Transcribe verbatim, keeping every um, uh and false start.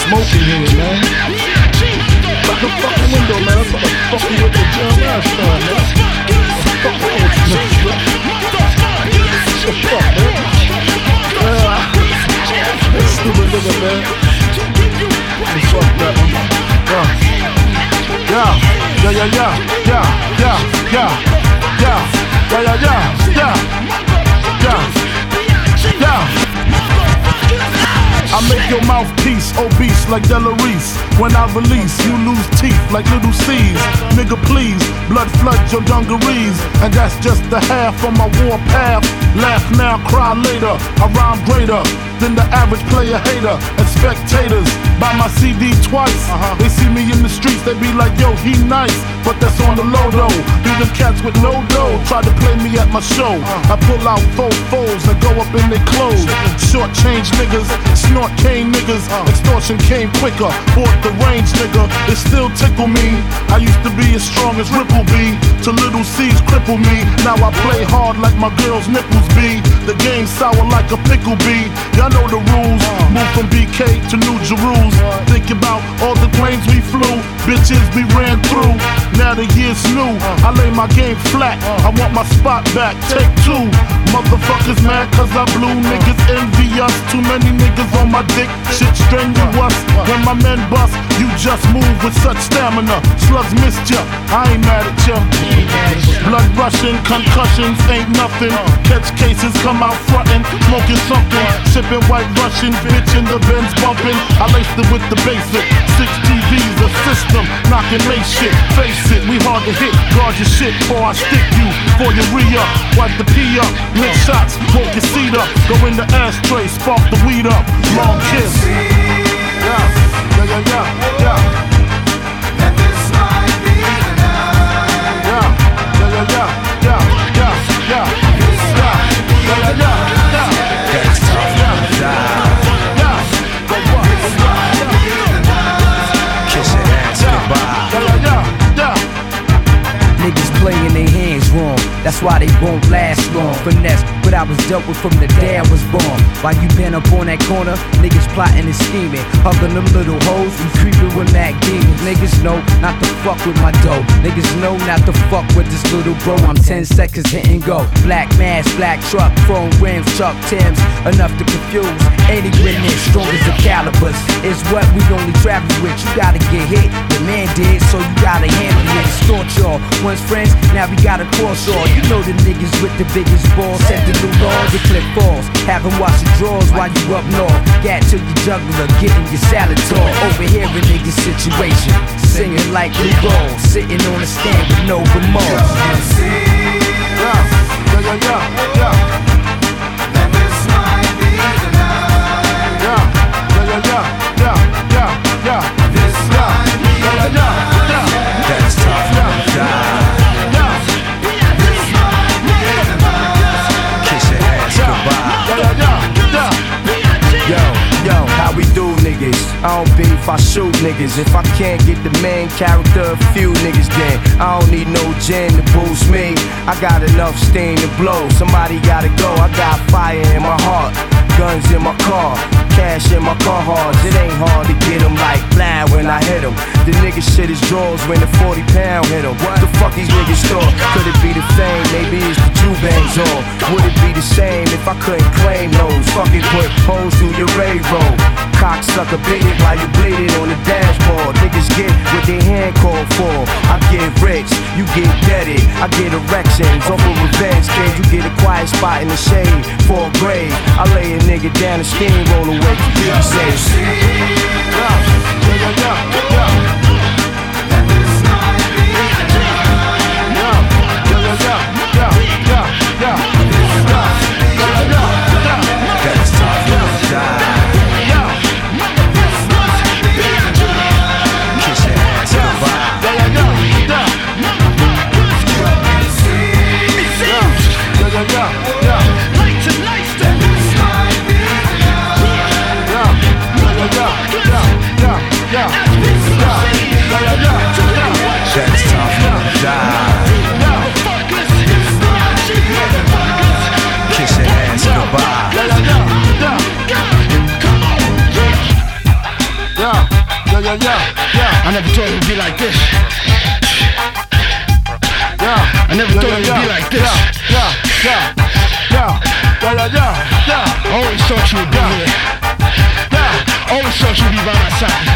smoking here, man. Fuck the fucking window, man. I'm gonna fuck you with the Jeremiah star, man. Fuck wrong with you, man? What the fuck, man? Yeah. Stupid nigga, man. You fucked up, man. Yeah. Yeah, yeah, yeah, yeah, yeah, yeah, yeah, yeah, yeah, yeah, yeah, yeah, yeah. I make your mouthpiece obese like Delarice. When I release, you lose teeth like little C's. Nigga, please, blood flood your dungarees. And that's just the half of my war path. Laugh now, cry later. I rhyme greater than the average player hater. And spectators buy my C D twice. Uh-huh. They see me in the streets, they be like, yo, he nice. But that's on the low though. Be them cats with no dough try to play me at my show. Uh-huh. I pull out four foes and go up in their clothes. Short change niggas, snort cane niggas. Uh-huh. Extortion came quicker, bought the range nigga. It still tickle me. I used to be as strong as Ripple B. To little C's cripple me. Now I play hard like my girl's nipples be. The game sour like a pickle bee. Y'all know the rules. Move from B K to New Jerusalem. Think about all the planes we flew. Bitches we ran through. Now the year's new. I lay my game flat. I want my spot back. Take two. Motherfuckers mad cause I blew. Niggas envy us. Too many niggas on my dick. Shit strenuous. When my men bust, you just move with such stamina. Slugs missed ya. I ain't mad at ya. Blood rushing, concussions ain't nothing. Catch cases, come out frontin', smoking something. Sipping white Russian, bitch in the Benz bumping. I laced it with the basic. Six T Vs, a system, knocking make shit. Face it, we hard to hit. Guard your shit before I stick you. Before you re-up, wipe the pee up. Lick shots, woke your seat up. Go in the ashtray, spark the weed up. Long kiss. Yeah, yeah, yeah, yeah, yeah. That this might be the night. Yeah, yeah, yeah, yeah, yeah, yeah, yeah, yeah, yeah, yeah, yeah. That's tough, yeah, yeah. Go what? This might be the night. kiss your ass goodbye. Yeah, yeah, yeah, yeah. Niggas playing their hands wrong, that's why they won't last long. Finesse, but I was dealt with from the day I was born. While you been up on that corner, niggas plotting and scheming, hugging them little hoes, we creeping with Mac demons. Niggas know not to fuck with my dough. Niggas know not to fuck with this little bro. I'm ten seconds hit and go. Black mask, black truck, chrome rims, Chuck Timbs, enough to confuse any witness. Strong as the calibers is what we only travel with. You gotta get hit, the man did, so you gotta handle it. Extort y'all, once friends, now we gotta cross y'all. You know the niggas with the biggest balls, set the new laws, the clip falls. Have them wash the drawers while you up north. Gat to your juggler, getting your salad tall. Overhearing niggas' situation, singing like Lou Roll, sitting on a stand with no remorse. Yeah, yeah, yeah, yeah, yeah. That this might be the night. Yeah, yeah, yeah, yeah, yeah, yeah. This might be Yeah, the yeah, yeah, night. yeah. That's tough, Yeah, die. yeah, This might be the night. Kiss your ass goodbye. yeah, yeah, yeah. Yo, yo, how we do niggas? I don't beef, I shoot niggas. If I can't get the main character, a few niggas then I don't need no gin to boost me. I got enough steam to blow. Somebody gotta go, I got fire in my heart. Guns in my car, cash in my car hard. It ain't hard to get them like blah when I hit them. The nigga shit his drawers when the forty pound hit him. What the fuck these niggas thought? Could it be the fame? Maybe it's the Jew-bangs on. Would it be the same if I couldn't claim those? Fuck it, put holes through your ray roll. Cocksucker beat it while you bleed it on the dashboard. Niggas get what they hand called for. I get rich, you get deaded. I get erections off of revenge kid. You get a quiet spot in the shade for a grave. I lay a nigga down the steamroller away from you safe. Yeah, yeah, yeah, yeah. That this might be the night. Yeah, yeah, yeah, yeah, yeah, yeah. This might be the night. That's tough, die. This might be the night. Kiss your ass goodbye. Yeah, yeah, yeah, yeah, yeah, yeah. This might be the night. Yeah, yeah, yeah, yeah, yeah, yeah. yeah, yeah, yeah. I never thought it would be like this. Yeah, I never yeah, thought yeah, it would yeah, be like this. Yeah, yeah, yeah, yeah, yeah, yeah, yeah, yeah. I always thought you would be Yeah. here. Yeah, Always thought you'd be by my side.